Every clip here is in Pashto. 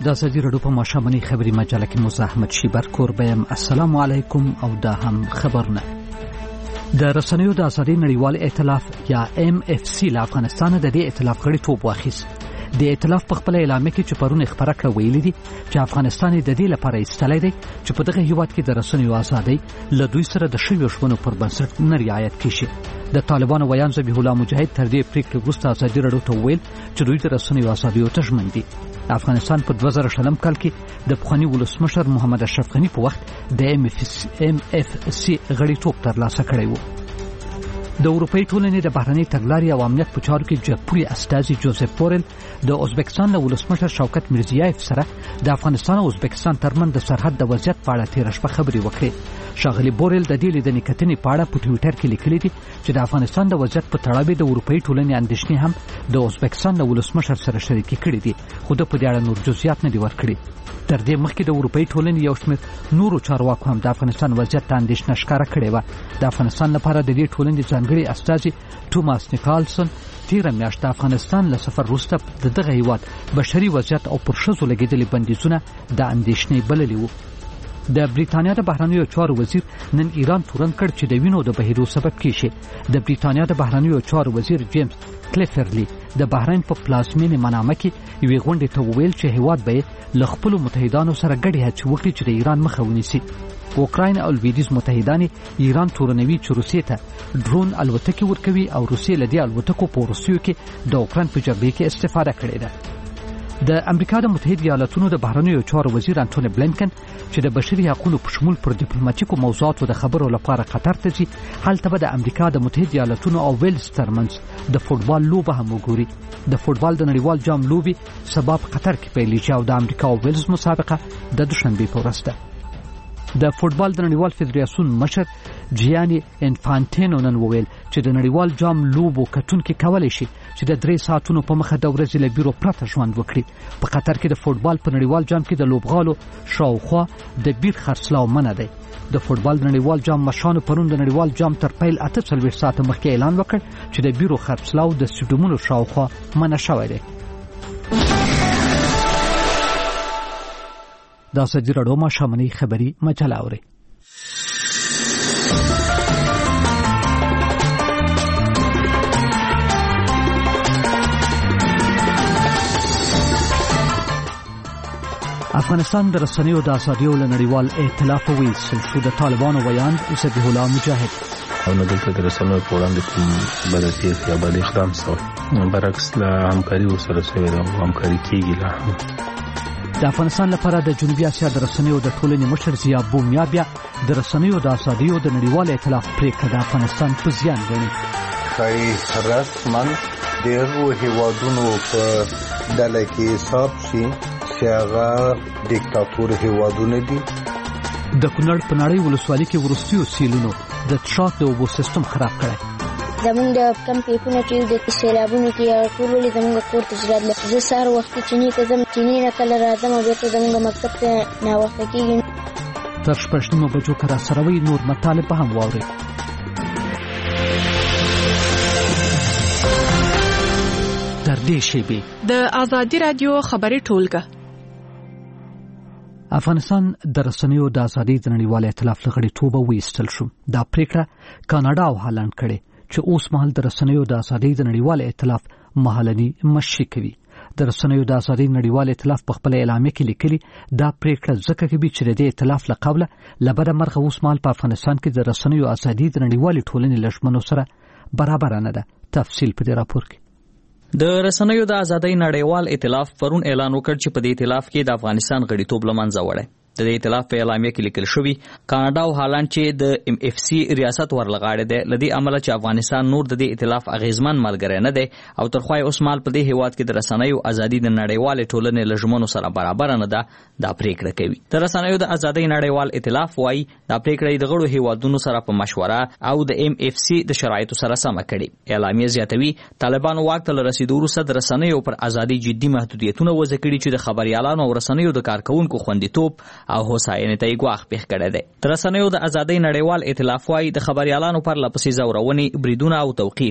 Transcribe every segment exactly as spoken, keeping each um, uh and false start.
د ازادي راډیو په ماښامنۍ خبري مجله کې مو زحمت شیبر کوربه یم. السلام علیکم او دا هم خبرونه. د رسنیو د ازادۍ نړیوال ائتلاف یا ام اف سی له افغانستان د دې ائتلاف غړیتوب واخیست. د ائتلاف په خپل اعلامیه کې چې پرون خبره کړه ویلي دي چې افغانستان د دې لپاره ایستلی دی چې په دغه هیواد کې د رسنیو ازادۍ له دوی سره د شویو ژمنو پر بنسټ نه رعایت کیږي. د طالبانو ویان ذبیح الله مجاهد تر دې پریکړې وروسته ازادي راډیو ته وویل چې دوی د رسنیو ازادیو ته ژمن دي. افغانستان په دوه زره شلم کال کې د پخواني ولسمشر محمد اشرف غني په وخت د ام اف سی غړیتوب ترلاسه کړی و. د اروپאי ټولنې د بهرنۍ تګلارې او امنیت په چارو کې جګپوړي استازي جوزف بورل د ازبکستان له ولسمشر شوکت میرزیایف سره د افغانستان او ازبکستان ترمنځ د سرحد د وضعیت په اړه تېره شپه خبرې وکړې. ښاغلي بورل د دې لیدنې کتنې په اړه په ټویټر کې لیکلي دي چې د افغانستان د وضعیت په تړاو د اروپאי ټولنې اندېښنې هم د ازبکستان له ولسمشر سره شریکې کړې دي، خو د په دې اړه نور جزئیات نه دي ورکړي. تر دې مخکې د اروپאי ټولنې یو شمېر نورو چارواکو هم د افغانستان وضعیت ته اندېښنه ښکاره کړې وه. د افغانستان لپاره د دې ټولنې ځانګړي استازي توماس نیکالسن تیره میاشت د افغانستان له سفر وروسته د دغه هیواد بشري وضعیت او پر ښځو لګېدلي بندیزونه د اندېښنې بللي وو. د بریتانیا د بهرنیو چارو وزیر نن ایران تورن کړ چې د وینو د بهیدو سبب کیږي. د بریتانیا د بهرنیو چارو وزیر جیمز کلیفرلی د بحرین په پلازمینې منامه کې یوې غونډې ته وویل چې هیواد به له خپلو متحدانو سره ګډې هڅې وکړي چې د ایران مخه ونیسي. اوکراین او لویدیځ متحدان ایران تورنوي چې روسیې ته ډرون الوتکې ورکوي او روسیې له دې الوتکو په وروستیو کې د اوکراین په جګړه کې استفاده کړې ده. د امریکا د متحده ایالاتونو د بهرنیو چارو وزیر انټونی بلینکن چې د بشري حقوقو په شمول پر ډیپلوماټیکو موضوعاتو د خبرو لپاره قطر ته ځي، هلته به د امریکا د متحده ایالاتونو او ویلز ترمنځ د فوټبال لوبه هم وګوري. د فوټبال د نړیوال جام لوبي سبا په قطر کې پیلېږي او د امریکا او ویلز مسابقه د دوشنبه په ورځ ده. د فوټبال د نړیوال فدراسیون مشر جیانی انفانټینو نن وویل چې د نړیوال جام لوبو کتونکي کولی شي چې د درې ساعتونو په مخه د ورځې له بیرو پرته ژوند وکړي. په قطر کې د فوټبال په نړیوال جام کې د لوبغالو شاوخوا د بیر خرڅلاو منع دی. د فوټبال د نړیوال جام مشرانو پرون د نړیوال جام تر پیل اته څلوېښت ساعته مخکې اعلان وکړ چې د بیرو خرڅلاو د سټیډیومونو شاوخوا منع شوی دی. د ازادي راډیو ماښامنۍ خبري مجله اورئ. افغانستان د رسنیو د ازادیو له نړیوال ائتلاف وایستل شو. د طالبانو ویان ذبیح الله مجاهد او نه دلته د رسنیو په وړاندې کوم بلدیت یا بل اقدام شوی، برعکس له همکاري ورسره شوې ده او همکاري کېږي. لا هم د افغانستان لپاره د جنوبي اسیا د رسنیو د ټولنې مشر ضیا بومیا بیا د رسنیو د ازادیو د نړیوال ائتلاف پریکړه د افغانستان په زیان ګڼي. ښایي رسما د هغو هیوادونو په ډله کې حساب شي چې هغه دیکتاتور هیوادونه دي. د کونړ په نړۍ ولسوالۍ کې وروستیو سیلونو د څښاک د اوبو سیستم خراب کړی. زمونږ د کم پیپونه چې د سیلابونو کې ټول ولې زمونږ کور ته جرات لږ زه سهار وختي چینې ته ځم، چینې نه کله راځم او بېرته زمونږ مکتب ته ناوخته کېږي. تر شپږ نیمو بجو که راسره وئ نور مطالب به هم واورئ. تر دې شیبې د ازادي راډیو خبري ټولګه. افغانستان د رسنیو د ازادۍ د نړیوال ائتلاف له غړیتوبه وایستل شو. دا پریکړه کاناډا او هالند کړې چې اوس مهال د رسنیو د ازادۍ د نړیوال ائتلاف مهالني مشري کوي. د رسنیو د ازادۍ نړیوال ائتلاف په خپل اعلامیه کې لیکلي دا پریکړه ځکه کوي چې د دې ائتلاف له قبله له بده مرغه اوس مهال په افغانستان کې د رسنیو ازادۍ د نړیوالې ټولنې له ژمنو سره برابر نه ده. تفصیل په دې راپور کې. د رسنیو د ازادۍ نړیوال ائتلاف پرون اعلان وکړ چې په دې ائتلاف کې د افغانستان غړیتوب له منځه وړي. د دې ائتلاف په اعلامیه کې لیکل شوی کاناډا او هالند چې د ام اف سی ریاست ورلغاړي دي، لدی عمله چې افغانستان نور د دې ائتلاف اغیزمن ملګری نه دی او ترخوای اوس مال په دې هیواد کې د رسنیو ازادۍ د نړیوال ټولنې له ژمنو سره برابر نه ده. دا پریکړه کوي. د رسنیو د ازادۍ نړیوال ائتلاف وايي دا پریکړه د غړو هیوادونو سره په مشوره او د ام اف سی د شرایطو سره سم کړي. اعلامیه زیاتوي طالبانو واک ته رسیدو وروسته د رسنیو پر ازادۍ جدي محدودیتونه وضع کړي چې د خبريالانو او رسنیو د کارکونکو خوندیتوب او هوساینې ته یې ګواښ پېښ کړی دی. د رسنیو د ازادۍ نړیوال ائتلاف وايي د خبريالانو پر لپسې زورونې، بریدونه او توقیف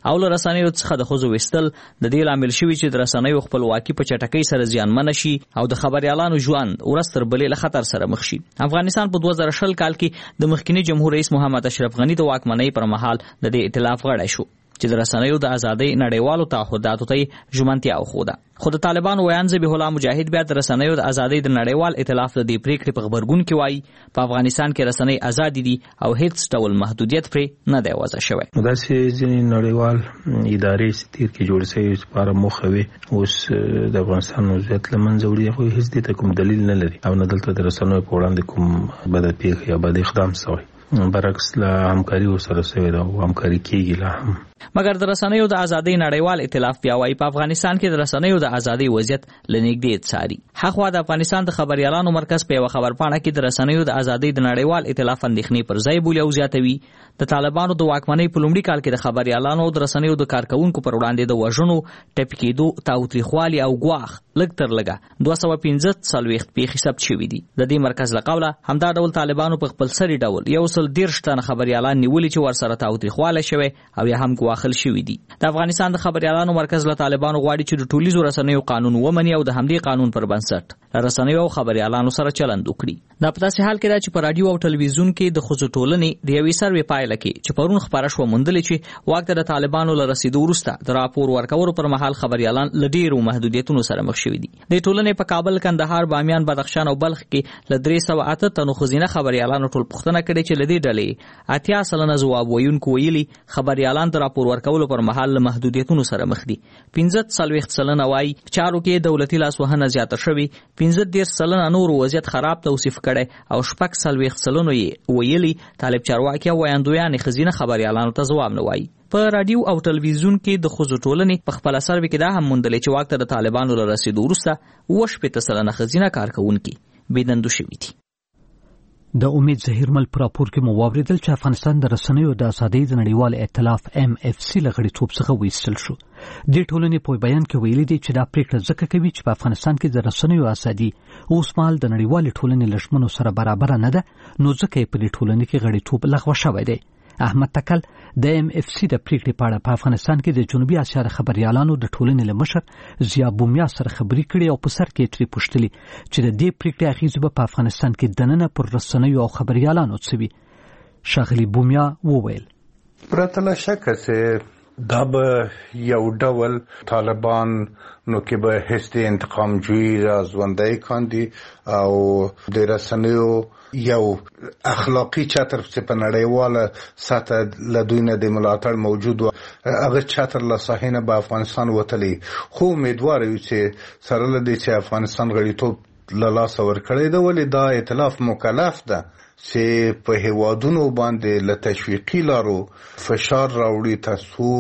او له رسنیو څخه د ښځو ویستل د دې لامل شوي چې د رسنیو خپلواکي په چټکۍ سره زیانمنه شي او د خبریالانو ژوند ورځ تر بلې له خطر سره مخ شي. افغانستان په دوه زره شل کال کې د مخکنی جمهور رئیس محمد اشرف غنی د واکمنۍ پر مهال د دې ائتلاف غړی شو چې د رسنیو د ازادۍ نړیوالو تعهداتو ته ژمنتیا وښوده. خو د طالبانو ویان ذبیح الله مجاهد بیا د رسنیو د ازادۍ د نړیوال ائتلاف د دې پریکړې په غبرګون کې وایي په افغانستان کې رسنۍ ازادي دي او هیڅ ډول محدودیت پرې نه دی وضع شوی. داسې ځینې نړیوال ادارې چې تیر کې جوړ شوي لپاره موخه وي اوس د افغانستان وضعیت له منځه وړي، خو هیڅ دې ته کوم دلیل نه لري او نه دلته د رسنیو په وړاندې کوم بده پیښه یا بد اقدام شوی. برعکس لا همکاري سره شوې ده او همکاري کېږي لا هم. مګر د رسنیو د ازادۍ نړیوال ائتلاف بیا وایي په افغانستان کې د رسنیو د ازادۍ وضعیت له نږدې څاري. هاخوا د افغانستان د خبریالانو مرکز په یوه خبرپاڼه کې د رسنیو د ازادۍ د نړیوال ائتلاف اندېښنې پر ځای بولي او زیاتوي د طالبانو د واکمنۍ په لومړي کال کې د خبریالانو او د رسنیو د کارکوونکو پر وړاندې د وژنو، ټپي کېدو، تاوتریخوالي او ګواښ لږ تر لږه دوه سوه پنځه څلوېښت پیښې ثبت شوي دي. د دې مرکز له قوله همدا ډول طالبانو په خپل سري ډول یو سل دېرش تنه خبریالان نیولي چې ورسره تاوتریخوالی شوی او یا هم ګواښل شوي دي. د افغانستان د خبریالانو مرکز له طالبانو غواړي چې د ټولیزو رسنیو قانون ومني او د همدې قانون پر بنسټ له رسنیو او خبریالانو سره چلند وکړي. دا په داسې حال کې ده چې په راډیو او ټلویزیون کې د ښځو ټولنې د یوې سروې پایله کې چې پرون خپاره شوه موندلې چې واک ته د طالبانو له رسېدو وروسته د راپور ورکولو پر مهال خبریالان له ډېرو محدودیتونو سره مخ شوي دي. د ټولنې په کابل، کندهار، بامیان، بدخشان او بلخ کې له درې سوه اته تنو ښځینه خبریالانو ټول پوښتنه کړې چې له دې ډلې اتیا سلنه ځواب ویونکو ویلي خبریالان د راپور ورکولو پر مهال له محدودیتونو سره مخ دي. پنځه څلوېښت سلنه وایي چارو کې دولتي لاسوهنه زیاته شوې، پنځه دېرش سلنه نورو وضعیت خراب توصیف کړی او شپږ څلوېښت سلنو یې ویلي طالب چارواکي او ویاندویانې ښځینه خبریالانو ته ځواب نه وایي. په راډیو او ټلویزیون کې د ښځو ټولنې په خپله سروې کې دا هم موندلې چې واک ته د طالبانو له رسېدو وروسته اووه شپېته سلنه ښځینه کارکوونکي بېدندو شوي دي. د امید زهیرمل په راپور کې مو واورېدل چې افغانستان د رسنیو د ازادۍ د نړیوال ائتلاف ایم اف سی له غړیتوب څخه وایستل شو. دې ټولنې په بیان کې ویلي دي چې دا پریکړه ځکه کوي چې په افغانستان کې د رسنیو ازادي اوس مهال د نړیوالې ټولنې له ژمنو سره برابره نه ده، نو ځکه یې په دې ټولنې کې غړیتوب لغوه شوی دی. احمد تکل د ایم اف سی د پریکړې په اړه په افغانستان کې د جنوبي اسیا د خبریالانو د ټولنې له مشر ضیا بومیا سره خبرې کړې او په سر کې ترې پوښتلي چې د دې پریکړې اغېزې به په افغانستان کې دننه پر رسنیو او خبریالانو څه وي. ښاغلي بومیا وویل پرته له شکه چې دا به یو ډول طالبان نو کې به هیڅ د انتقام جویي را ژوندی کاندي او د رسنیو یو اخلاقی چتر چې په نړیواله سطح له دوی نه د ملاتړ موجود و هغه چتر له ساحې نه به افغانستان وتلی. خو امیدوار یو چې سره له دې چې افغانستان غړیتوب له لاسه ورکړی ده، ولې دا ائتلاف مکلف ده چې په هیوادونو باندې له تشویقي لارو فشار راوړي ترڅو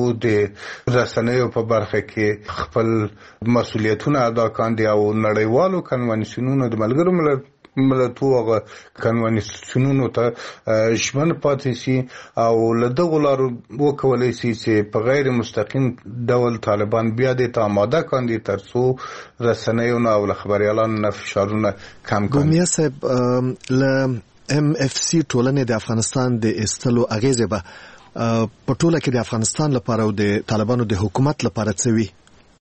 د رسنیو په برخه کې خپل مسؤلیتونه ادا کاندي او نړیوالو کنوانسیونونو د ملګرو ملتونو هغه کنوانسیونونو ته ژمن پاتې شي او له دغو لارو وکولی شي چې په غیر مستقیم ډول طالبان بیا دې ته آماده کاندي ترڅو رسنیو نه او له خبریالانو نه فشارونه کم کړي. بومیا صاحب له ام اف سی ټولنې د افغانستان د ایستلو اغیزې به په ټوله کې د افغانستان لپاره او د طالبانو د حکومت لپاره څه وي؟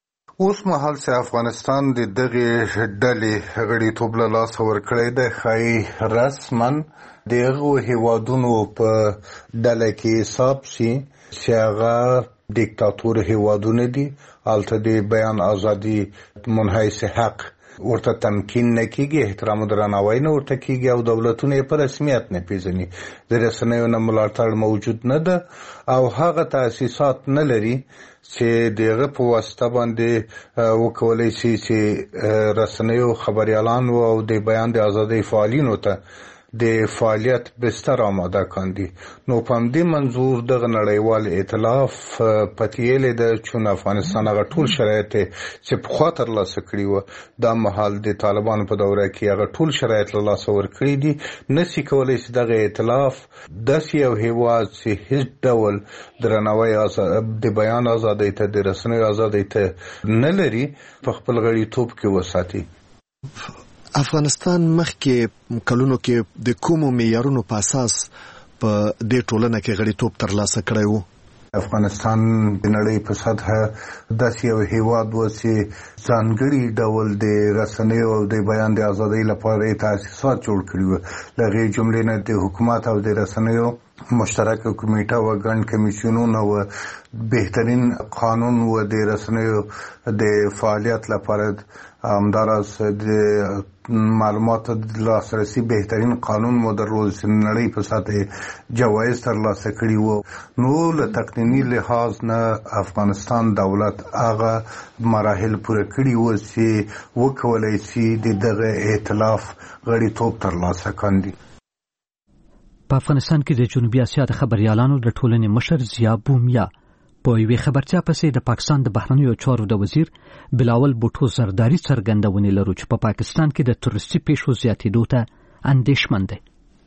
اوس مهال چې افغانستان د دغې ډلې غړیتوب له لاسه ورکړی دی، ښایي رسما د هغو هیوادونو په ډله کې حساب شي چې هغه دیکتاتور هیوادونه دي، هلته د بیان ازادي منحیث حق ورته تمکین نه کېږي، احترام او درناوی نه ورته کېږي او دولتونه یې په رسمیت نه پیژني. د رسنیو نه ملاتړ موجود نه ده او هغه تاسیسات نه لري چې د هغه په واسطه باندې وکولی شي چې رسنیو خبریالانو او د بیان د ازادۍ فعالینو ته د فعالیت بستر آماده کاندي. نو په همدې منظور دغه نړیوال ائتلاف پتیېلی ده چون افغانستان هغه ټول شرایط چې پخوا ترلاسه کړي وه دا مهال د طالبانو په دوره کې هغه ټول شرایط له لاسه ورکړي دي. نسي کولی چې دغه ائتلاف داسې یو هیواد چې هیڅ ډول درناوی د بیان ازادۍ ته د رسنیو ازادۍ ته نه لري په خپل غړیتوب کې وساتي. افغانستان مخکې کلونو کې د کومو معیارونو په اساس په دې ټولنه کې غړیتوب ترلاسه کړی و؟ افغانستان د نړۍ په سطحه داسې یو هیواد و چې ځانګړي ډول د رسنیو او د بیان د ازادۍ لپاره تاسیسات جوړ کړي وو. له هغې جملې نه د حکومت او د رسنیو مشترکه کمیټه و، ګڼ کمیسیونونه و، بهترین قانون و د رسنیو د فعالیت لپاره، همداراز د معلوماتو د لاسرسي بهترین قانون مو درلود چې نړۍ په سطحه جوایز ترلاسه کړي وو. نو له تقنیني لحاظ نه افغانستان دولت هغه مراحل پوره کړي وو چې وکولای شي د دغه ائتلاف غړیتوب ترلاسه کړي. په افغانستان کې د جنوبي اسیا د خبريالانو د ټولنې مشر ضیا بومیا په یوې خبرچا پسې د پاکستان د بهرنیو چارو د وزیر بلاول بوټو زرداری څرګندونې لرو چې په پاکستان کې د تروریستي پیښو زیاتېدو ته اندېښمن دی.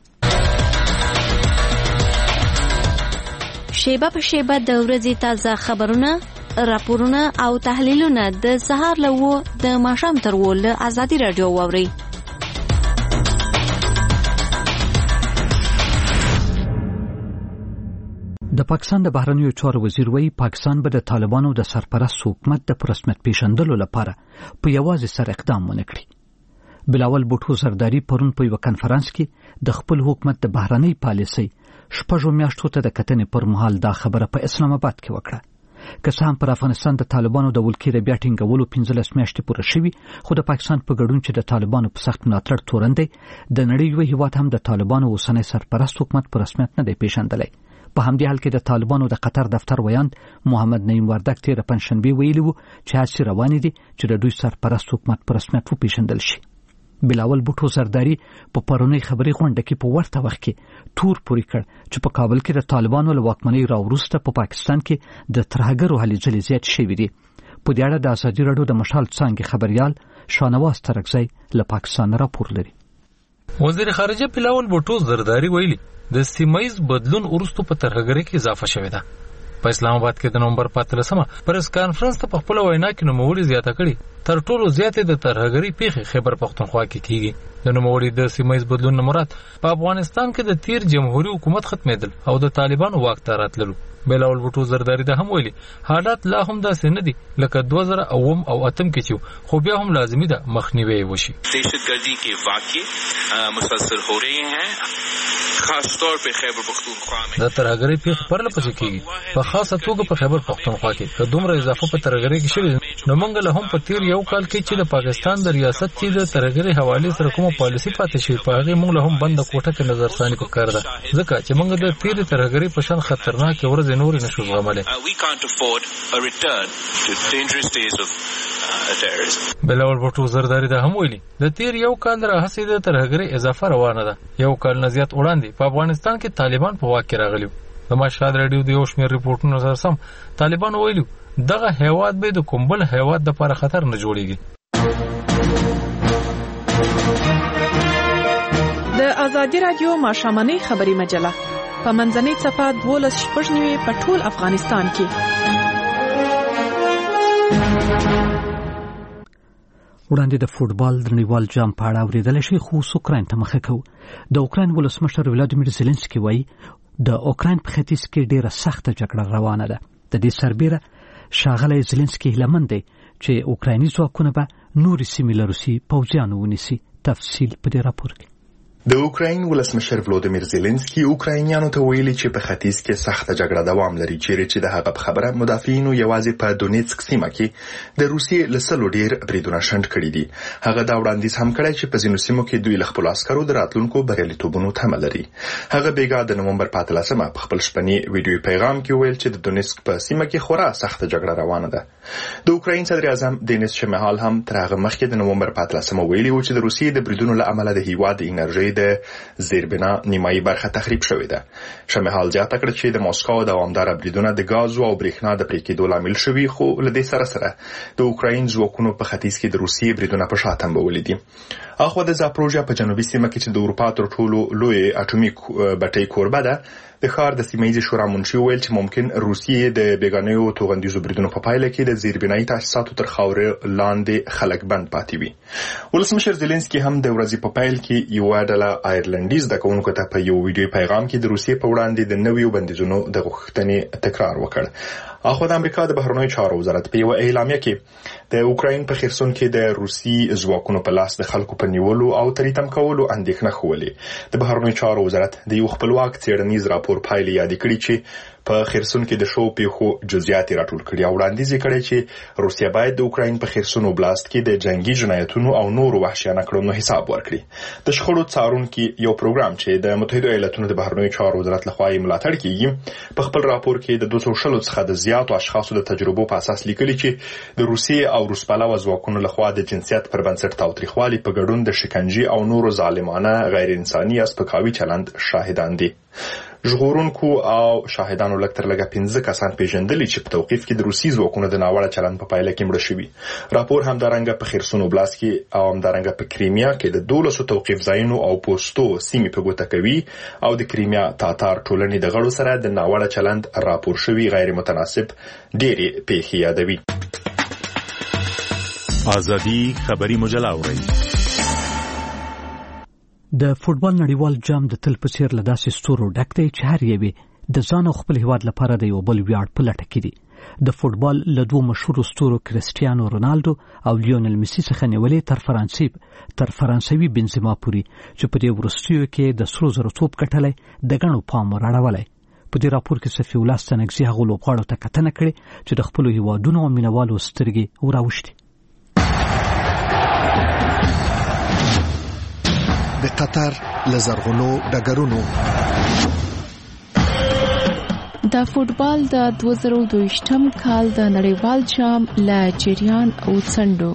شیبه په شیبه د ورځې تازه خبرونه، راپورونه او تحلیلونه د سهار له و د ماښام تر و له ازادي رادیو واورئ. د پاکستان د بهرنیو چارو وزیر وایي پاکستان به د طالبانو د سرپرست حکومت د پرسمت پیژندلو لپاره په یوازې سر اقدام ونه کړي. بلاول بوټو زرداری پرون په یو کانفرنس کې د خپل حکومت د بهرنۍ پالیسۍ شپږو میاشتو ته د کتنې پر مهال دا خبره په اسلام آباد کې وکړه. که څه هم پر افغانستان د طالبانو د ولکې د بیا ټینګولو پنځلس میاشتې پوره شوي، خو د پاکستان په ګډون چې د طالبانو په سخت ملاتړ تورن دی، د نړۍ یو هیواد هم د طالبانو اوسنی سرپرست حکومت په رسمیت نه دی پیژندلی. په همدې حال کې د طالبانو د قطر دفتر ویاند محمد نعیم وردک تېره پنجشنبې ویلي وو چې هڅې روانې دي چې د دوی سرپرست حکومت په رسمیت وپېژندل شي. بلاول بوټو زرداری په پرونۍ خبري غونډه کې په ورته وخت کې تور پورې کړ چې په کابل کې د طالبانو له واکمنۍ راوروسته په پاکستان کې د ترهګرو هلې ځلې زیات شوي دي. په دې اړه د ازادي راډیو د مشال څانګې خبريال شانواز ترکزی له پاکستان راپور لري. وزیر خارجه بلاول بوټو زرداری ویلي د سیمایز بدلون وروسته په ترهګرۍ کې اضافه شوې ده. په اسلام آباد کې د نومبر پاتلسمه پریس کانفرنس ته په خپل وینا کې نوموړي زیاته کړي تر ټولو زیاتې د ترهګرۍ پیښې خیبر پختونخوا کې کیږي. د نوموړي د سیمایز بدلون نه مراد په افغانستان کې د تیر جمهوریت حکومت ختمېدل او د طالبانو واک ته راتللو. بلاول بوټو زرداری ده هم ویلي حالات لا هم داسې نه دي لکه دوه زره اوم او اتم کې چې خو بیا هم لازمي ده مخنیوي وشي. دهشتګردي کې واقع مسلسل हो रहे हैं خاص طور په خیبر پختونخوا کې. د ترهګرۍ پیښې پرله پسې کیږي په خاصه توګه په خیبر پختونخوا کې. که دومره اضافه په ترهګرۍ کې شوې نو موږ له هم په تیر یو کال کې چې د پاکستان د ریاست چې د ترهګرۍ حواله سره کومه پالیسي پاتې شي په هغه موږ له هم بند کوټه کې نظر ثاني پکار ده ځکه چې موږ د تیر ترهګرۍ په شان خطرناک ورځې نور نشو زغملای. بلاول بوټو زرداری ده هم ویلي د تیر یو کال راهیسې د ترهګرۍ اضافه روانه ده. یو کال نه زیات وړاندې په افغانستان کې طالبان په واک کې راغلي. د مشهد رادیو د یو شمېر ریپورتونو سره سم طالبان ویلي دغه هیواد به د کوم بل هیواد لپاره خطر نه جوړیږي. د ازادي رادیو ماښامنۍ خبري مجله په منځنۍ صفحه دولس شپږ نوي په ټول افغانستان کې. وړاندې د فوټبال د نړیوال جام په اړه اورېدل شي، خو اوکراین ته مخه کوو. د اوکراین ولسمشر ولادیمیر زيلنسکي وایي د اوکراین په ختیځ کې ډیره سخته جګړه روانه ده. د دې سربېره ښاغلی زيلنسکي هیلهمند دی چې اوکرایني ځواکونه به نورې سیمې له روسي پوځیانو ونیسي. تفصیل په دې راپور کې. د اوکراین ولسمشر ولادیمیر زيلنسکي اوکراینیانو ته ویلي چې په ختیځ کې سخته جګړه دوام لري، چیرې چې د هغه په خبره مدافعینو یوازې په دونیتسک سیمه کې د روسیې له سلو ډیر بریدونه شنډ کړي دي. هغه دا وړاندیز هم کړی چې په ځینو سیمو کې دوی له خپلو عسکرو د راتلونکو بریالیتوبونو تمه لري. هغه بیګا د نومبر په اتلسمه په خپل شپني ویډیو پیغام کې ویل چې د دونیتسک په سیمه کې خورا سخته جګړه روانه ده. د اوکراین صدر اعظم دینیس شمهال هم تر هغه مخکې د نومبر په اتلسمه ویلي و چې د روسیې د بریدونو له امله د هیواد د انرژي د زیربنا نیمایي برخه تخریب شوې ده. شمهال زیاته کړه چې د موسکو دوامداره بریدونه د غازو او برېښنا د پرې کېدو لامل شوي، خو له دې سره سره د اوکراین ځواکونو په ختیځ کې د روسیې بریدونه په شا تنبولي دي. اخو د زاپروژیا په جنوبي سیمه کې چې د اروپا تر ټولو لوی اټومي بټۍ کوربه ده، د ښار د سیمه‌ییزې شورا منشي ویل چې ممکن روسیې د بیګانیو توغندیزو بریدونو په پایله کې د زیربنایي تاسیساتو تر خاورې لاندې خلک بند پاتې وي. ولسمشر زيلنسکي هم د ورځې په پیل کې یو ډله آیرلنډي زده کوونکو ته په یو ویډیو پیغام کې د روسیې په وړاندې د نویو بندیزونو د غوښتنې تکرار وکړ. اخو د امریکا د بهرنیو چارو وزارت په یو اعلامیه کې د اوکراین په خرسون کې د روسي ځواکونو په لاس د خلکو په نیولو او تریتم کولو اندېښنه ښولې. د بهرنیو چارو وزارت د یو خپلواک څېړنیز راپور پایلې یاد کړې چې په خرسون کې د شو پیښو جزئیات راټول کړي او وړاندیز کړي چې روسیا باید د اوکراین په خرسون اوبلاست کې د جنگي جنایتونو او نورو وحشیانه کړنو حساب ورکړي. د شخړو څارونکي یو پروګرام چې د متحده ایالاتونو د بهرنیو چارو وزارت لخوا یې ملاتړ کیږي په خپل راپور کې د دوه سوه شل څخه د زیاتو اشخاصو د تجربو په اساس لیکلي چې د روسیې او روسپالو ځواکونو لخوا د جنسیت پر بنسټ تاوتریخوالي په ګډون د شکنجې او نورو ظالمانه غیر انساني یا سپکاوي چلند شاهدان دي. ژغورونکو او شاهدانو لږ تر لږه پنځه کسان پیژندلي چې په توقیف کې د روسي ځواکونو د ناوړه چلند په پایله کې مړه شوي. راپور همدارنګه په خرسون اوبلاست کې او همدارنګه په کریمیا کې د دولسو توقیف ځایونو او پوسټو سیمې په ګوته کوي او د کریمیا تاتار ټولنې د غړو سره د ناوړه چلند راپور شوي غیر متناسب ډېرې پیښې یادوي. ازادي خبري مجله اورئ. د فوټبال نړیوال جام د تل په څیر له داسې ستورو ډک دی چې هر یوې د ځان او خپل هیواد لپاره د یو بل ویاړ په لټه کې دي. د فوټبال له دوه مشهورو ستورو کریسټیانو رونالدو او لیونل میسی څخه نیولې تر فرانسې تر فرانسوي بنزما پورې چې په دې وروستیو کې د سرو زرو توپ ګټلی د ګڼو پام راړولی. په دې راپور کې صفي الله ستانکزي هغو لوبغاړو ته کتنه کړې چې د خپلو هیوادونو او مینوالو سترګې وراوښتې. د قطر لزرغونو ډګرونو د فوټبال د دوه زره دوهشتم کال د نړیوال جام له جریان او څنډو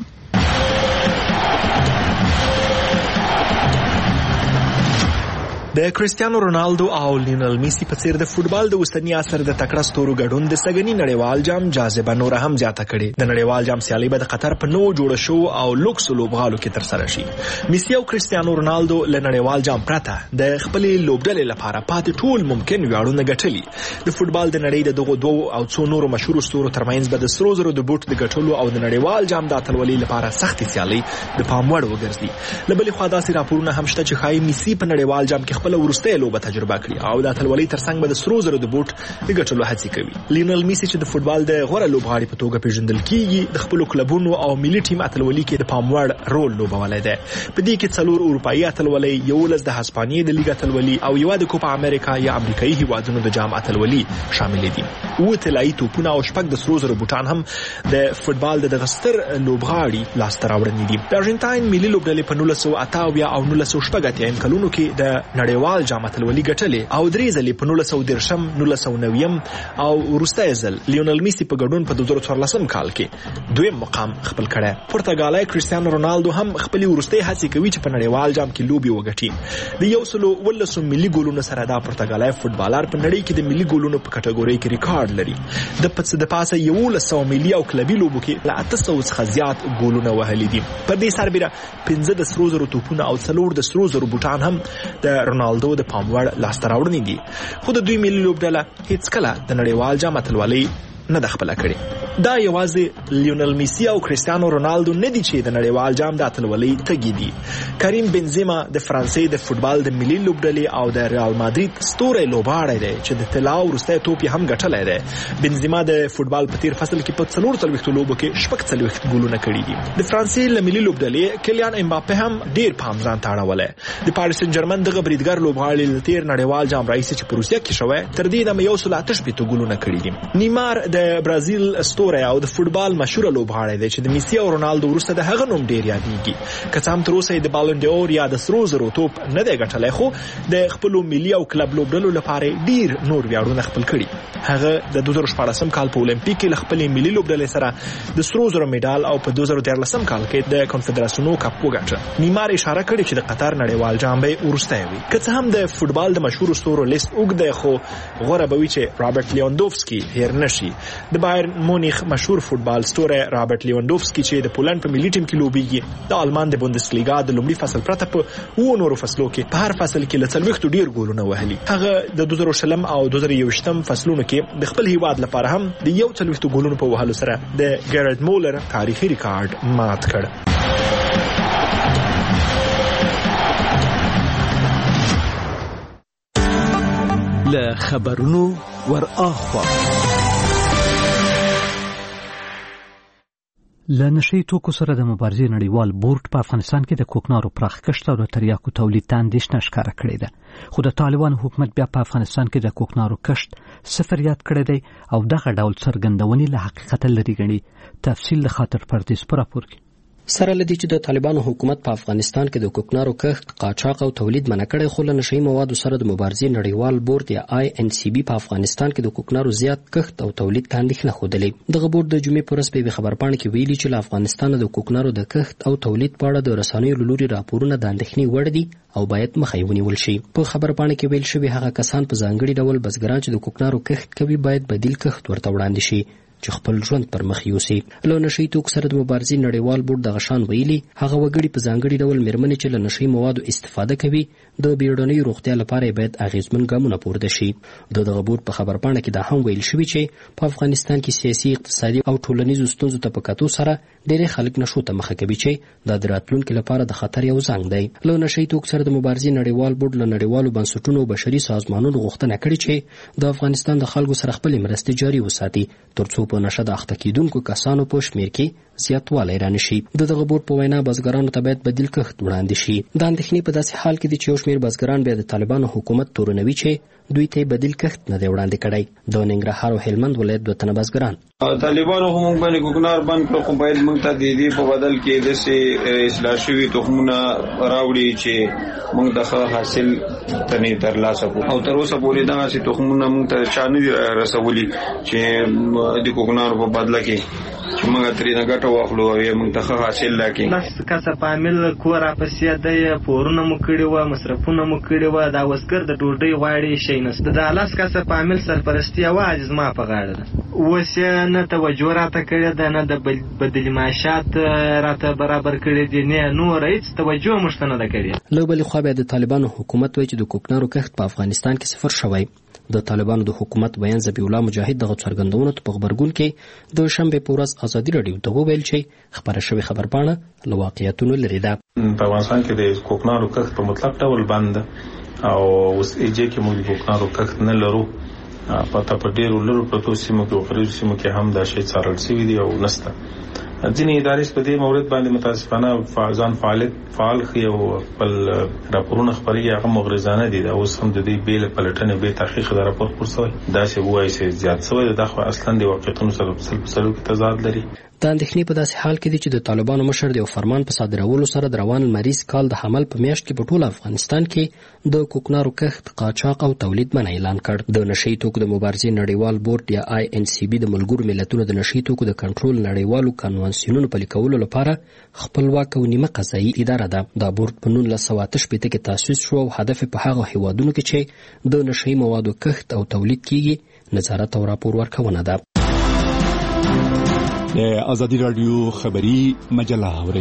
د کریسټیانو رونالدو او لیونل میسی په څیر د فوټبال د اوسنی عصر د تکړه ستورو ګډون د سګنی نړیوال جام جاذبه نور هم زیاته کړي. د نړیوال جام سیالي به د قطر په نو جوړ شو او لوکس لوبغالو کې تر سره شي. میسی او کریسټیانو رونالدو له نړیوال جام پرته د خپل لوبډلې لپاره پاتې ټول ممکن ویاړونه ګټلي. د فوټبال د نړۍ د دغه دوه او څو نورو مشهور ستورو ترمنځ به د سرو زرو د بوټ د ګټلو او د نړیوال جام د اتلولۍ لپاره سخت سیالي د پام وړ وګرځي. له بلې خوا داسې راپورونه هم شته چې ښایي میسی په نړیوال جام کې خپل ورسته لوبه تجربه کړي او د اتلولۍ ترڅنګ به د سرو زرو د بوټ د ګټلو هڅې کوي. لیونل میسی چې د فوټبال د غوره لوبغاړي په توګه پیژندل کیږي د خپل کلبونو او ملي ټیم اتلولۍ کې د پام وړ رول لوبولی دی. په دې کې څلور اروپایي اتلولۍ، یولس د هسپانیې د لیګ اتلولۍ او یوه د کوپا امریکا یا امریکایي هیوادونو د جام اتلولۍ شامل دي. اووه طلایي توپونه او شپږ د سرو زرو بوټان هم د فوټبال د دغه ستر لوبغاړي لاسته راوړنې دي. د ارجنټاین ملي لوبډلې په نولس سوه اته اویا او نولس سوه شپږ اتیا کلونو کې د نړیوال جام اتلولۍ ګټلې او درې ځلې په نولس سوه دېرشم، نولس سوه نویم او وروستی ځل لیونل میسی په ګډون په دوه زره څوارلسم کال کې دویم مقام خپل کړی. پرتګالي کریسټیانو رونالدو هم خپلې وروستۍ هڅې کوي چې په نړیوال جام کې لوبې وګټي. د یو سلو ولسو ملي ګولونو سره دا پرتګالي فوټبالر په نړۍ کې د ملي ګولونو په کټګورۍ کې ریکارډ لري. د پڅ د پاسه یولس سوه ملي او کلبي لوبو کې له اته سوه څخه زیات ګولونه وهلي دي. په دې سربېره پنځه د سرو زرو توپونه او څلور د سرو زرو بوټان هم د رونالدو د پام وړ لاسته راوړنې دي. خو د دوی ملي لوبډله هیڅ کله د نړیوال جام اتلولۍ نه ده خپله کړې. دا یوازې لیونل میسی او کریسټیانو رونالدو نه دي چې د نړیوال جام د اتلولۍ تږي دي. کریم بنزما د فرانسې د فوټبال د ملي لوبډلې او د ریال مادرید ستوری لوبغاړی دی چې د طلا وروستی توپ یې هم ګټلی دی. بنزما د فوټبال په تیر فصل کې په څلور څلوېښتو لوبو کې شپږ څلوېښت ګولونه کړي دي. د فرانسې له ملي لوبډلې کلیان امباپه هم ډېر پام ځان ته اړولی. د پاریس سن جرمن دغه بریدګر لوبغاړي له تیر نړیوال جام راهیسې چې په روسیه کې شوی تر دې دمه یو سل اته شپېته ګولونه کړي دي. نیمار د برازیل ستوری او د فوټبال مشهور لوبغاړی دی چې د میسی او رونالدو وروسته د هغه نوم ډیر یادېږي. که څه هم تر اوسه یې د بالون ډور یا د سرو زرو توپ نه دی ګټلی، خو د خپلو ملي او کلب لوبډلو لپاره ډیر نور ویاړونه خپل کړي. هغه د دوه زره شپاړسم کال په اولمپیک کې له خپلې ملي لوبډلې سره د سرو زرو میډال او په دوه زره دیارلسم کال کې د کنفدراسیونو کپ وګټه. نیمار اشاره کړې چې د قطر نړیوال جام به وروستی وي. که څه هم د فوټبال د مشهورو ستورو لیست اوږد دی، خو غوره به وي چې رابرټ لیواندوفسکي هیر نشي. د بایرن مونیخ تاریخ مشهور فوتبال ستوری رابرټ لیوانډوفسکي چې د پولند په ملي ټیم کې لوبېږي د آلمان د بوندسلیګا د لومړي فصل پرته په اوو نورو فصلو کې په هر فصل کې له څلوېښتو ډېر ګولونه وهلي. هغه د دوه زره شلم او دوه زره یوویشتم فصلونو کې د خپل هیواد لپاره هم د یو څلوېښتو ګولونو په وهلو سره د ګیرارډ مولر تاریخي ریکارډ مات کړ. له خبرونو ور اخوا له نشي توکو سره د مبارزې نړیوال بورډ په افغانستان کې د کوکنارو پراخ کښت او د تریاکو تولید ته اندېښنه ښکاره کړې ده، خو د طالبانو حکومت بیا په افغانستان کې د کوکنارو کښت صفر یاد کړی دی او دغه ډول څرګندونې له حقیقت لرې ګڼي. تفصیل د خاطر پردیس په راپور کې. سره لدی چې د طالبانو حکومت په افغانستان کې د کوکنارو کښت، قاچاق او تولید منع کړی، خو له نشئی موادو سره د مبارزې نړیوال بورډ یا آی ان سی بي په افغانستان کې د کوکنارو زیات کښت او تولید ته اندېښنه ښودلې. دغه بورډ د جمعې په ورځ په خبرپاڼه کې ویلي چې له افغانستان د کوکنارو د کښت او تولید په اړه د رسنیو له لوري راپورونه د اندېښنې وړ دي او باید مخه یې ونیول شي. په خبرپاڼه کې ویل شوي هغه کسان په ځانګړي ډول بزګران چې د کوکنارو کښت کوي باید بدیل کښت ورته وړاندې شي چې خپل ژوند پر مخ یوسي. له نشئی توکو سره د مبارزې نړیوال بورډ دغه شان ویلي هغه وګړي په ځانګړي ډول مېرمنې چې له نشئی موادو استفاده کوي د بیړنۍ روغتیا لپاره باید اغیزمن ګامونه پورته شي. د دغه بورډ په خبرپاڼه کې دا هم ویل شوي چې په افغانستان کې سیاسي، اقتصادي او ټولنیزو ستونزو ته په کتو سره ډېری خلک نشو ته مخه کوي چې دا د راتلونکي لپاره د خطر یو زنګ دی. له نشئی توکو سره د مبارزې نړیوال بورډ له نړیوالو بنسټونو او بشري سازمانونو غوښتنه کړې چې د افغانستان د خلکو سره خپلې مرستې جاري وساتي ترڅو په نشه د اخته کیدونکو کسانو په شمیر کې زیاتوالی رانشي. د دغه بورډ په وینا بزګرانو ته باید بدیل کښت وړاندې شي. د اندېښنې په داسې حال کې دي چې یو شمیر بزګران بیا د طالبانو حکومت تورنوي چې دوی ته بدیل کښت نه دی وړاندې کړی. د ننګرهار او هلمند ولایت دوه تنه بزګران طالبانو هم موږ باندې کوکنار بند کړو، خو باید موږ ته د دې په بدل کې داسې اصلاح شوي تخمونه راوړي چې موږ د ښه حاصل ترې ترلاسه کړو. او تر اوسه پورې دغسې تخمونه موږ ته چا نه دي رسولي چې د کوکنارو په بدله کې چې موږ ترې نه ګټه واخلو او موږ ته ښه حاصل راکړي. لس کسه فامیل کور راپسې دی، پورونه مو کړي وه، مصرفونه مو کړي وه، دا وزګر د ډوډۍ غواړي شی نشته. دا لس کسه فامیل سرپرستي یوازې زما په غاړه ده. اوس یې نه توجه راته کړې ده، نه د بدلي معاشات راته برابر کړي دي، نه نور هېڅ توجه موږ ته نه ده کړې. له بلې خوا بیا د طالبانو حکومت وایي چې د کوکنارو کښت په افغانستان کې صفر شوی. د طالبانو د حکومت بیان ذبیح الله مجاهد دغه څرګندونو ته په غبرګون کې د شنبې په ورځ ازادي راډیو ته وویل چې خبره شوې خبرپاڼه له واقعیتونو لرې ده. په افغانستان کې د کوکنارو کښت په مطلق ډول بند او اوس ایجې کې موږ د کوکنارو کښت نه لرو. پته په ډېرو لرو پرتو سیمو کې او غریبو سیمو کې هم دا شی څارل شوي دي او نسته. ځینې ادارې په دې مورد باندې متاسفانه ځان فعالیت فعال ښيي او خپل راپورونه خپروي، هغه مغرضانه دي. دا اوس هم د دې بې له پلټنې بې تحقیق دا راپور خپور شوی، داسې ووایي چې زیات شوی دی. دا خو اصلا د واقعیتونو سره په سل په سلو کې تضاد لري. د اندېښنې په داسې حال کې دي چې د طالبانو مشر د یو فرمان په صادرولو سره د روان لمریز کال د حمل په میاشت کې په ټول افغانستان کې د کوکنارو کښت، قاچاق او تولید منع اعلان کړ. د نشئی توکو د مبارزې نړیوال بورډ یا آی ان سی بي د ملګرو ملتونو د نشئی توکو د کنټرول نړیوالو کنوانسیونونو پلي کولو لپاره خپلواک او نیمه قضایي اداره ده. دا بورډ په نولس سوه اته شپېته کې تاسیس شو او هدف په هغه هیوادونو کې چې د نشئی موادو کښت او تولید کیږي نظارت او راپور ورکونه ده. د ازادي رادیو خبری مجله اوري.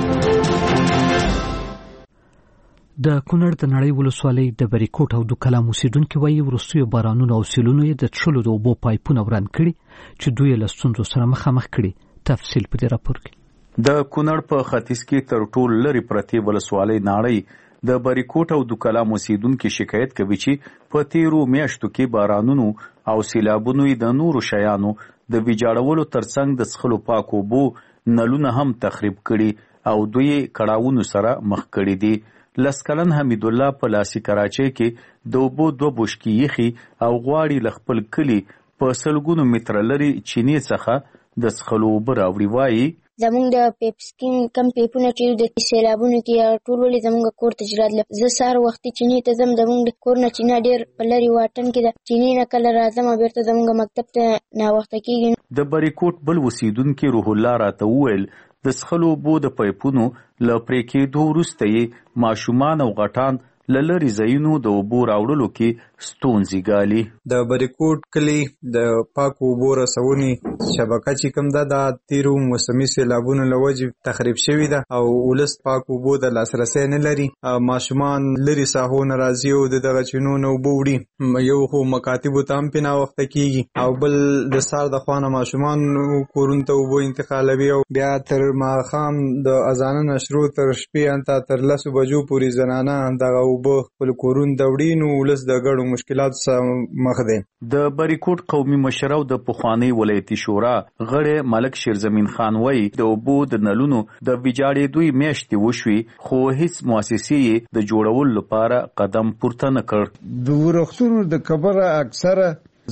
د کونړ د نړۍ ولسوالۍ د بریکوټ او دوکلام اوسیدونکو وایي وروستیو بارانونو او سیلونو یې د څښلو د اوبو پایپونه وران کړي چې دوی له ستونزو سره مخامخ کړي. تفصیل په دې راپور کې. د کونړ په ختیځ کې تر ټولو لرې پرتې ولسوالۍ ناړۍ د بریکوټ او دوکلام اوسیدونکو شکایت کوي چې په تیرو میاشتو کې بارانونو او سیلابونو د نورو شیانو د ویجاړولو ترڅنګ د څښلو پاکو اوبو نلونه هم تخریب کړي او دوی کړاوونو سره مخ کړي دي. لسکلن حمید الله په لاسي کراچۍ کې د اوبو دوه بوشکې یخي او غواړي له خپل کلي په سلګونو متره لري چینې څخه د څښلو اوبه راوړي. وایي زمونږ د پیپسکین کم پیپونه چې د سیلابونو کې ټول ولې زمونږ کور ته جرات له زه سهار وختي چینې ته ځم، زمونږ کور نه چینه ډېر په لرې واټن کې ده. چینې نه کله راځم او بېرته زمونږ مکتب ته ناوخته کېږي. د بریکوټ بل اوسیدونکي روح الله راته وویل د څښلو اوبو د پایپونو له پرې کېدو وروسته یې ماشومان او غټان له لرې ځایونو د اوبو راوړلو کې ستونزې ګالي. د بریکوټ کلی د پاکو اوبو رسونې شبکه چې کوم ده دا تیرو موسمي سیلابونو له وجې تخریب شوې ده او ولس پاکو اوبو د لاسرسی نه لري. ماشومان لرې ساحو نه راځي او د دغه چینو نه اوبه وړي. یو خو مکاتبو ته هم پې ناوخته کېږي او بل د سهار د خوا نه ماشومان کورونو ته اوبه انتقالوي او بیا تر ماښام د اذانه نه شروع تر شپې انته تر لسو بجو پورې زنانه دغه اوبه خپل کورونو ته وړي. نو ولس د ګډو مشکلاتو سره مخ دی. د بریکوټ قومي مشر او د پخواني ولایتي شورا غړی ملک شیرزمین خان وایي د اوبو د نلونو د ویجاړېدوی میاشتې وشوې خو هیڅ مؤسسې د جوړولو لپاره قدم پورته نه کړ. د ورښتونو د کبره اکثره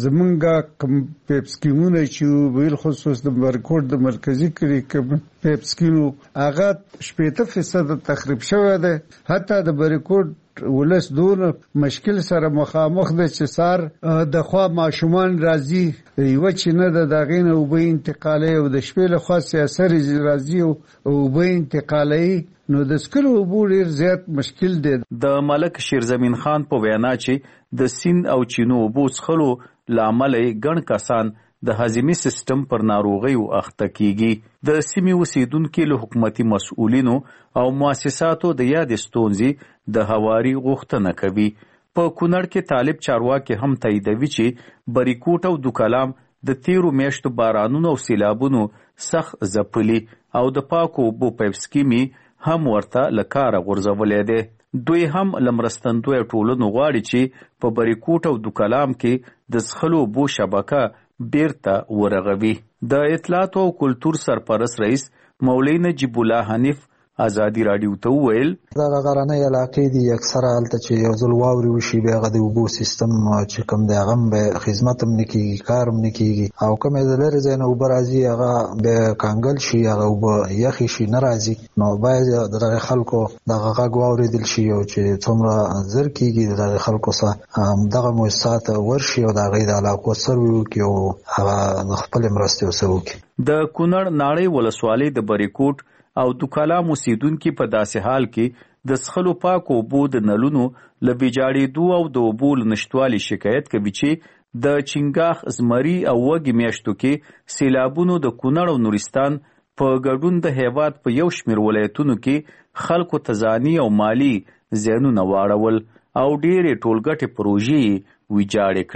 زمونږ کم پیپ سکیمونه چې بل خصوص د بریکوټ د مرکزی کلی کم پیپ سکیمو هغه شپېته فیصد تخریب شوی دی. حتی د بریکوټ ولس دون مشکل سره مخامخ ده چې سار د خوا ماشومان راځي یو چې نه د دغې نه اوبه انتقالي او د شپې له خوا سیاسر راځي او اوبه انتقالي نو د سکلو اوبو ډېر زیات مشکل دی. د ملک شیرزمین خان په وینا چې د سیند او چینو اوبو څښلو له امله ګڼ کسان د هضمي سیستم پر ناروغیو اخته کیږي. د سیمې اوسیدونکو له حکومتي مسؤلینو او مؤسساتو د یادې ستونزې د هواري غوښتنه کوي. په کونړ کې طالب چارواکي هم تاییدوي چې بریکوټ او دوکلام د تیرو میاشتو بارانونو او سیلابونو سخت ځپلي او د پاکو اوبو پیپ سکیمې هم ورته له کاره غورځولی دی. دوی هم له مرستندویه ټولنو غواړي چې په بریکوټ او دوکلام کې د څښلو اوبو شبکه بیرته ورغوي. د اطلاعاتو او کلتور سرپرست رئیس مولوی نجیب الله حنیف ازادي راډیو ته وویل دغه غرنۍ علاقې دي اکثره هلته چې یو ځل واورې وشي بیا هغه د اوبو سیستم چې کوم دی هغه هم به خدمت هم نه کېږي کار هم نه کېږي او کومې د لرې ځای نه اوبه راځي هغه بیا کانګل شي هغه اوبه یخې شي نه راځي. نو باید د دغه خلکو دغه غږ واورېدل شي او چې څومره زر کېږي د دغه خلکو سره دغه مؤسسات ورشي او د هغې د علاقو سروي وکړي او هغه د خپلې مرستې ورسره وکړي. د کونړ ناړۍ ولسوالۍ د بریکوټ او دوکلام اوسیدونکي په داسې حال کې د څښلو پاکو اوبو د نلونو له ویجاړېدو او د اوبو له نشتوالي شکایت کوي چې د چنګاښ زمري او وږي میاشتو کې سیلابونو د کونړ او نورستان په ګډون د هیواد په یو شمېر ولایتونو کې خلکو ته ځاني او مالي زیانونه واړول او ډېرې ټولګټې پروژې ویجاړې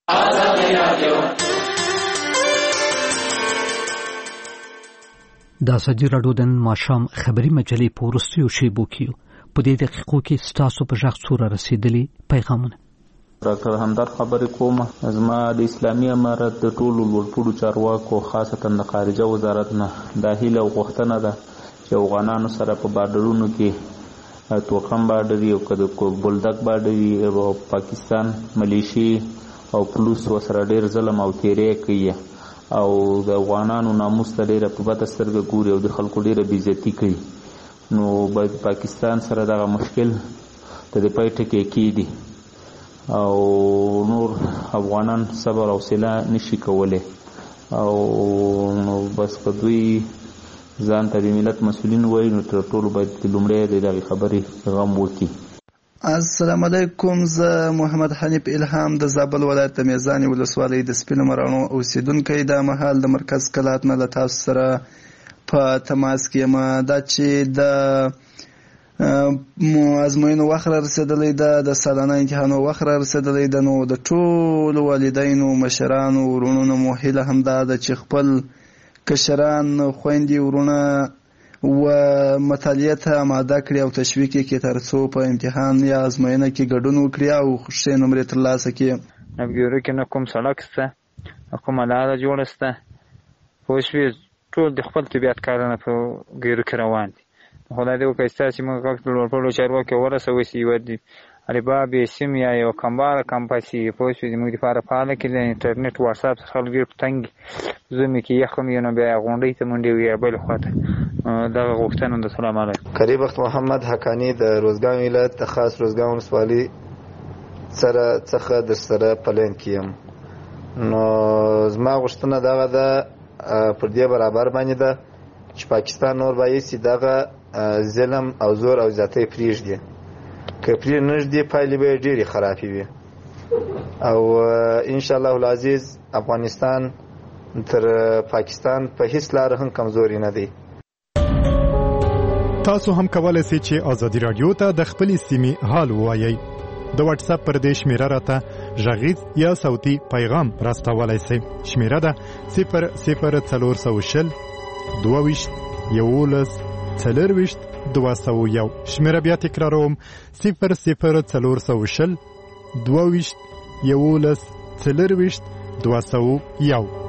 کړې. د ازادي راډیو د ماښام خبري مجلې په وروستیو شیبو کې په دې دقیقو کې ستاسو په غږ څوره رسیدلي پیغامونه. ډاکټر همدرد خبرې کوم. زما د اسلامي امارت د ټولو لوړپوړو چارواکو خاصتا د خارجه وزارت نه دا هیله او غوښتنه ده چې افغانانو سره په بارډرونو کې توکم بارډر او که بولدک بارډر او پاکستان ملیشي او پولیس ورسره ډېر ظلم او تیری کوي او د افغانانو ناموس ته ډېره په بده سترګه ګوري او د خلکو ډېره بېعزتي کوي. نو باید پاکستان سره دغه مشکل ته د پای ټکی کېږدي او نور افغانان صبر او حوصله نشي کولی او نو بس که دوی ځان ته د ملت مسؤلین وایي نو تر ټولو باید لومړی د دغې خبرې غم وکړي. السلام علیکم. زه محمد حنیف الهام د زابل ولایت د میزانې ولسوالۍ د سپینو مراڼو اوسیدونکی دا مهال د مرکز کلات نه له تاسو سره په تماس کې یم. دا چې د ازموینو وخت را رسېدلی ده د سالانه امتحانو وخت را رسېدلی ده نو د ټولو والدینو مشرانو ورونو نه مو هیله همدا ده چې خپل کشران خویندې ورونه و مطالعه ته آماده کړي او تشویق یې کړي تر څو په امتحان یا ازموینه کې ګډون وکړي او ښې نمرې ترلاسه کړي. نبګیورو کې نه کوم سړک شته کومه لاره جوړه شته پوه شوې ټول د خپل طبیعت کارونه په ګیرو کې روان دي. خدای دې وکړي ستاسې موږ غږ د لوړپوړو چارواکو ورسوئ چې یوه الباب سیم یا یو کمباره کمپاسي پوه شوې زموږ دپاره فعاله کړي. د انټرنېټ واتساپ څخه خلک ډېر په تنګ زمې کې یخ هم وي نو بیا غونډۍ ته منډې وي یا بلې خوا ته دغه غوښتنه ده. سلام علیکم. کریم بخت محمد حقانی د روزګان ولایت د خاص روزګان ولسوالۍ سره څخه در سره پلین کې یم. نو زما غوښتنه دغه ده پر دې برابر باندې ده چې پاکستان نور بایسي دغه ظلم او زور او زیاتۍ پرېږدي. که پرې نږدې پایلې به یې ډېرې خرابې وي. او ان شاء الله العزیز افغانستان تر پاکستان په هیڅ لار هم کمزوري نه دی. تاسو هم کولای شئ چې ازادي رادیو ته د خپل سیمې حال ووایئ. د واتس اپ پر دې شمیره راته غږیز یا صوتي پیغام راستولای شئ. شمیره ده صفر صفر څلور سوه شل دوه ویشت یولس څلرویشت دوه سوه یو. شمیره بیا تکراروم صفر صفر څلور سوه شل دوه ویشت یولس څلرویشت دوه سوه یو.